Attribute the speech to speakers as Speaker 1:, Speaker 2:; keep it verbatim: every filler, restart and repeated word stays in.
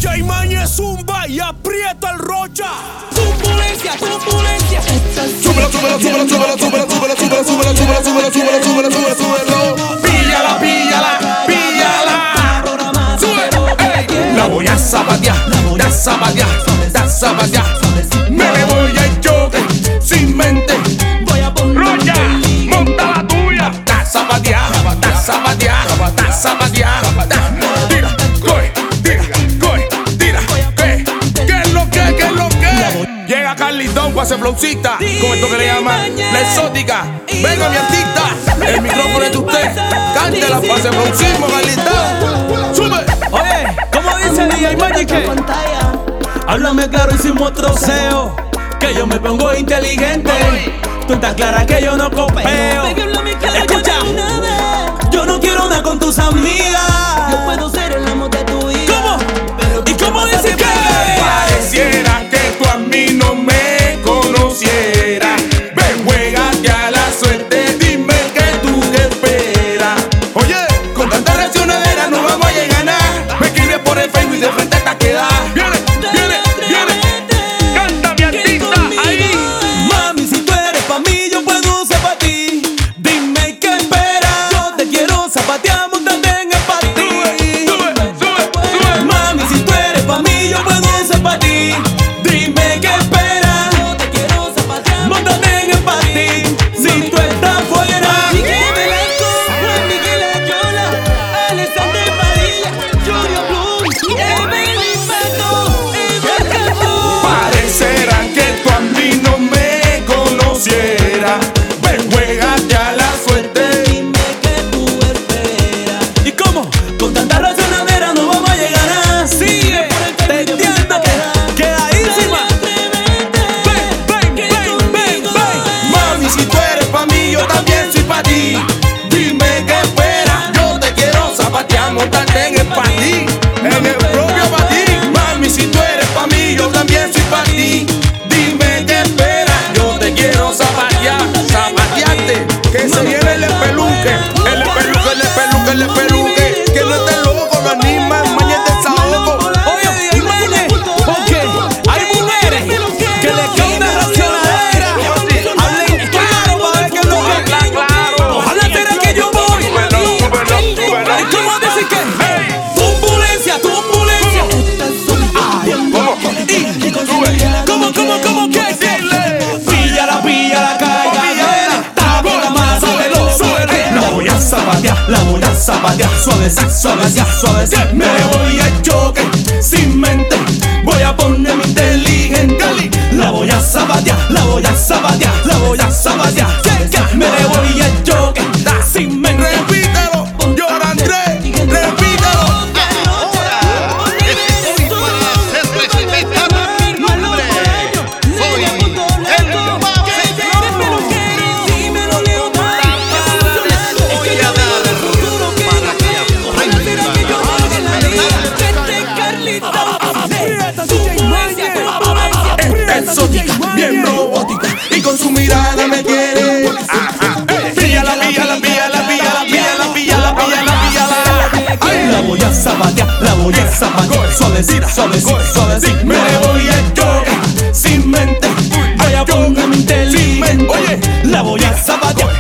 Speaker 1: J Mañez zumba y aprieta el rocha.
Speaker 2: Turbulencia, turbulencia.
Speaker 3: Súbelo, súbelo, súbelo, súbelo, súbelo, súbelo, súbelo, súbelo, súbelo, súbelo, súbelo, súbelo, súbelo, súbelo. Píllala, píllala, píllala. Sube, ey. La voy a zapatear, la voy a zapatear, a zapatear. Me le voy al choque, sin mente.
Speaker 2: Voy a poner
Speaker 3: Rocha, monta la tuya. Ta zapatear, ta zapatear, ta zapatear. Tira, coge, tira, coge, tira. ¿Qué? ¿Qué es lo que, qué es lo que? Llega Carlitón con ese flowcita, con esto que le llaman la exótica. Venga mi artista, el micrófono es de usted. Cántela para ese flowcismo, Carlitón. Sube.
Speaker 1: Oye, ¿cómo dice D J Mañez que? Háblame claro y sin motroceo, que yo me pongo inteligente. Tú estás clara que yo no copeo. Escucha, yo no quiero nada con tus amigas.
Speaker 2: Yo puedo ser el amo de tu vida.
Speaker 1: ¿Cómo?
Speaker 2: Pero
Speaker 1: ¿Y cómo dice que?
Speaker 3: Pareciera que tú a mí no me conocieras. Ven, juégate a la suerte, dime que tú qué esperas. Oye, con tantas reaccionaderas no vamos a llegar a nada. Me escribes por el Facebook y de frente te quedas. Viene, viene, viene. Canta mi artista ahí.
Speaker 1: Mami, si tú eres pa' mí, yo puedo ser pa' ti. Dime qué esperas. Yo te quiero zapatear, montarte en el patín.
Speaker 3: Sube, sube, sube.
Speaker 1: Mami, si tú eres pa' mí, yo puedo ser pa' ti. Dime qué esperas.
Speaker 2: yo te quiero zapatear.
Speaker 1: Móntate en el patín. Si tú estás fuera.
Speaker 2: Miguel Velasco, Juan Miguel Ayola, Alexander Padilla, Julio Bloom, Evelyn Pato, Iván Castro.
Speaker 3: Parecerá que tú a mí no me conocieras. Ven, juégate a la suerte.
Speaker 2: Dime que tú esperas.
Speaker 1: ¿Y cómo? Con tanta racionadera no vamos a llegar a. Sigue, te entiendo. Quedadísima. Ven, ven, ven, ven, ven.
Speaker 3: Mami, si tú eres pa' mí, yo también soy pa' ti. Dime qué esperas, yo te quiero zapatear, montarte en el patín, en el propio patín. Mami, si tú eres pa' mí, yo también soy pa' ti. Dime qué esperas, yo te quiero zapatear, zapatearte. Que se viene el espeluque, el espeluque, el espeluque, el espeluque. Que no esté loco, no anima, Mañez de saoco.
Speaker 1: Oye, D J Mañez, porque hay mujeres que le cae una racionadera. Hablen claro para ver qué es lo que. Ojalá será que yo voy. ¿Y cómo decir que? Turbulencia, turbulencia. ¿Cómo, cómo, cómo que? Píllala, píllala, calla. Tapo la masa de los sueles. La voy a zapatear, la voy a zapatear. Suavecita, suavecita, suavecita. Me voy al choque, sin mente. Voy a ponerme inteligente. La voy a zapatear, la voy a zapatear, la voy a zapatear. Me le voy al choque, sin mente.
Speaker 3: Repítelo, llora Andrés, repítelo. Exótica, bien robótica, y con su mirada me quiere. Píllala, píllala, píllala, píllala, píllala, píllala, píllala, píllala.
Speaker 1: La voy a zapatear, la voy a zapatear. Suavecita, suavecita, suavecita.
Speaker 3: Me voy a choque, sin mente.
Speaker 1: Voy a ponerme inteligente. Oye, la voy a zapatear,